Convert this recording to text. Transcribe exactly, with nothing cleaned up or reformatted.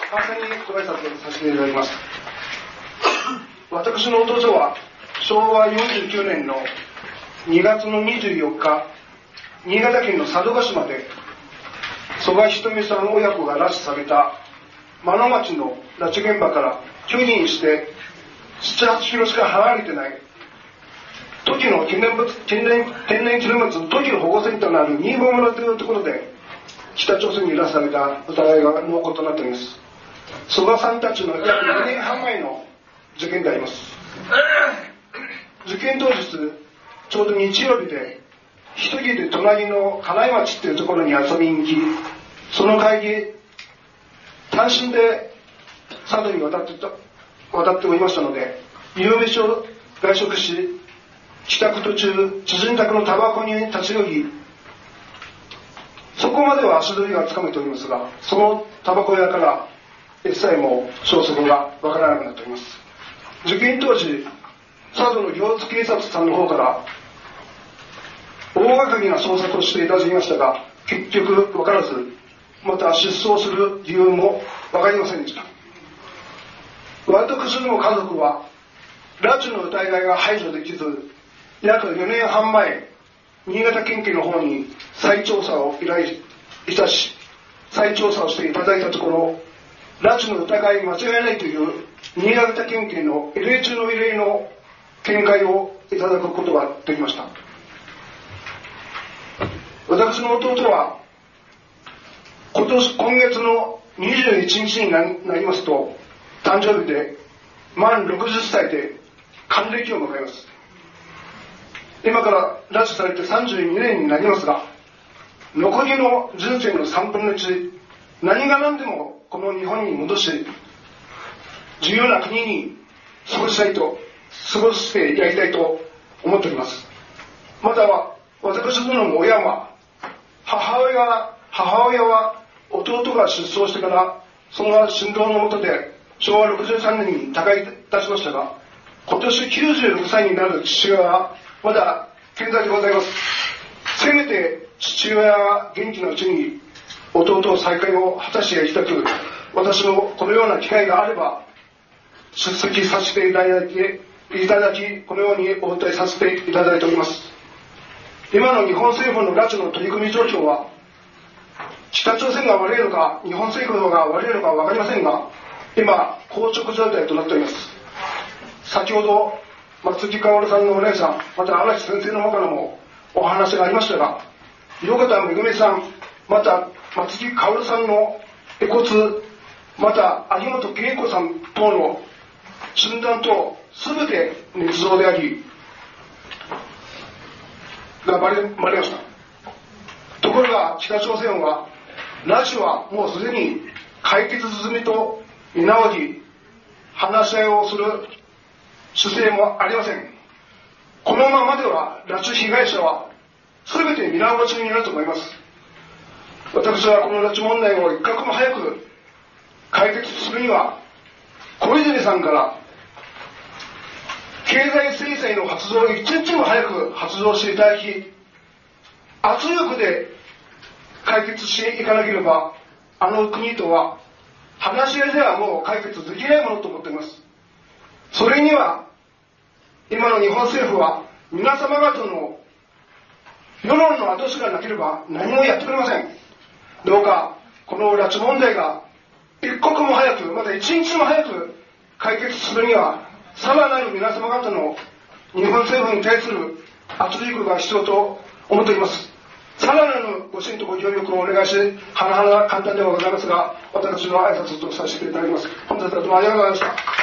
簡単にご挨拶させていただきます。私の弟はしょうわよんじゅうきゅうねんのにがつのにじゅうよっか、新潟県の佐渡島で曽我ひとみさん親子が拉致された真野町の拉致現場から距離にしてななはちキロしか離れてないトキの天然物天然天然記念物トキの保護センターのある新郷村というところで北朝鮮に拉致された疑いが濃厚となっております。曽我さんたちの約にねんはん前の事件であります。事件当日ちょうど日曜日で一人で隣の金井町っていうところに遊びに行き、その帰り単身で佐渡に渡ってた渡っておりましたので、夕飯を外食し帰宅途中知人宅のタバコに立ち寄り、そこまでは足取りがつかめておりますが、そのタバコ屋から一切も消息がわからなくなっております。事件当時佐渡の行津警察さんの方から大掛かりな捜索をしていただきましたが、結局分からず、また失踪する理由も分かりませんでした。私ども家族は拉致の疑いが排除できず、約よねんはん前新潟県警の方に再調査を依頼いたし、再調査をしていただいたところ、拉致の疑い間違いないという新潟県警の異例中の異例の見解をいただくことができました。私の弟は今年今月のにじゅういちにちになりますと誕生日で満ろくじゅっさいで還暦を迎えます。今から拉致されてさんじゅうにねんになりますが、残りの人生のさんぶんのいち、何が何でもこの日本に戻し自由な国に過ごしたいと過ごしてやりたいと思っております。または私どもの親は母親は母親は弟が失踪してからその振動の下でしょうわろくじゅうさんねんに他界いたしましたが、今年きゅうじゅうろくさいになる父親はまだ健在でございます。せめて父親が元気なうちに弟を再会を果たしてやりたく、私もこのような機会があれば出席させていただきいただきこのようにお訴えさせていただいております。今の日本政府の拉致の取り組み状況は、北朝鮮が悪いのか日本政府が悪いのか分かりませんが、今硬直状態となっております。先ほど松木薫さんのお姉さん、また荒木先生の方からもお話がありましたが、横田めぐみさん、また松木薫さんの遺骨、また有本恵子さん等の診断と全て捏造でありがバレバレました。ところが北朝鮮は拉致はもうすでに解決済みと見直り話し合いをする姿勢もありません。このままでは拉致被害者は全て皆殺しになると思います。私はこの拉致問題を一刻も早く解決するには小泉さんから経済制裁の発動を一日も早く発動していただき、圧力で解決していかなければあの国とは話し合いではもう解決できないものと思っています。それには今の日本政府は皆様方の世論の後押しがなければ何もやってくれません。どうかこの拉致問題が一刻も早く、また一日も早く解決するにはさらなる皆様方の日本政府に対する圧力が必要と思っております。さらなるご支援とご協力をお願いし、はなはな簡単ではございますが私の挨拶とさせていただきます。本日はどうもありがとうございました。